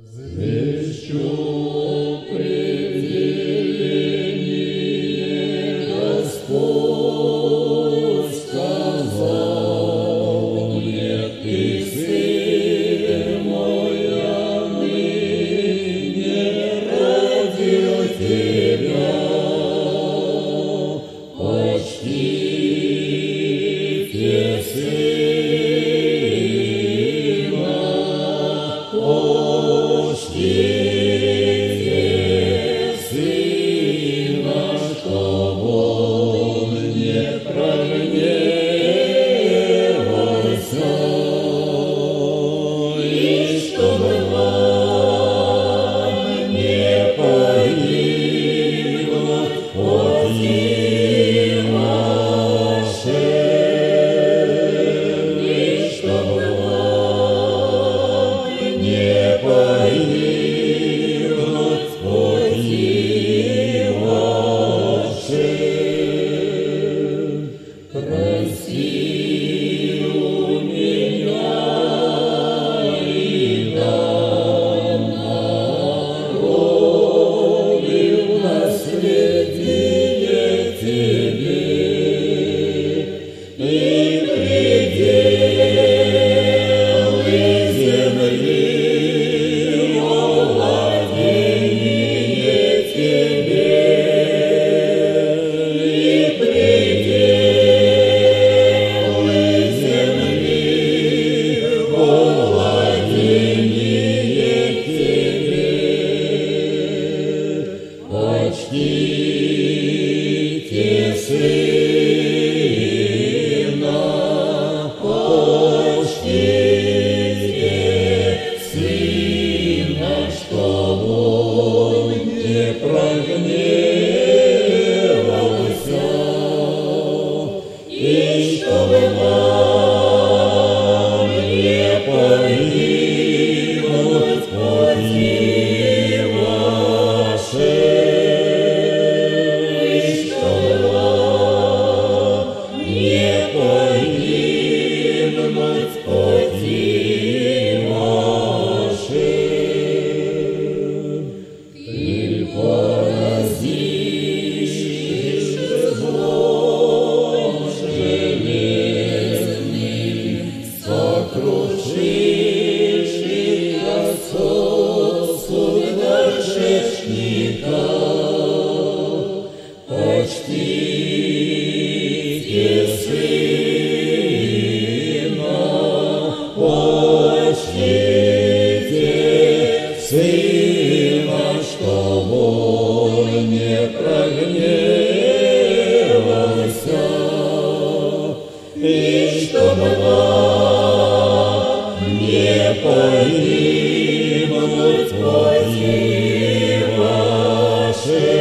Звещу пределение, Господь сказал мне: ты сын мой, я ныне родил тебя. Почтите сына, почтите сына, чтоб он не прогневался, и чтоб вам не погибнуть пути ваши, и чтоб вам не погибнуть пути ваши. Проси у меня, и дам народы в наследие тебе, и пределы земли во владение тебе, и пределы земли во владение тебе. Почтите сына, почтите сына, чтоб он не прогневался, и чтоб вам не погибнуть пути ваши, и чтоб вам не погибнуть пути ваши. Ты поразишь злом железным, сокрушишь и отцов горшечников. Почтите сына, почтите сына, чтоб он не прогневался, и чтоб вам не погибнуть пути ваши,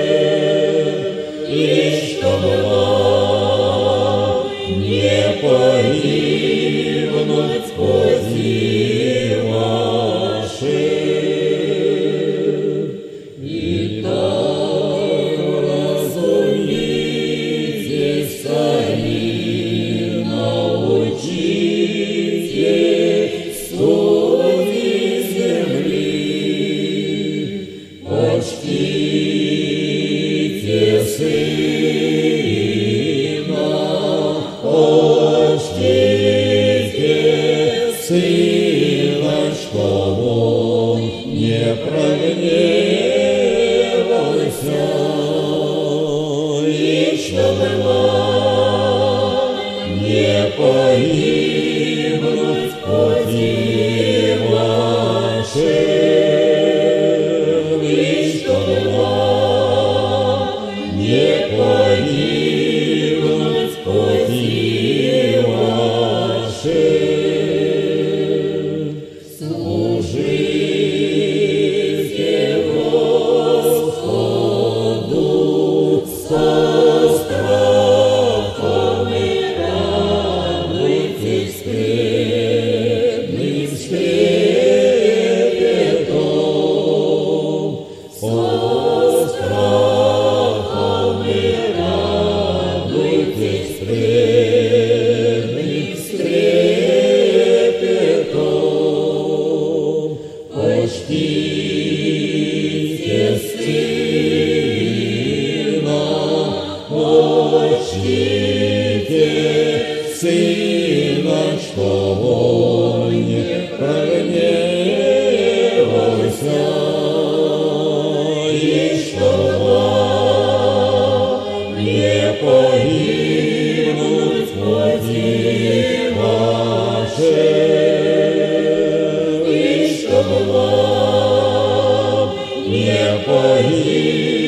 и чтоб вам не погибнуть пути ваши. Итак, разумитесь, цари, научите судьи земли, почтите Сына, почтите Сына, что Он не прогневался, и что вам не погибнуть в пути вашем, и чтоб вам не погибнуть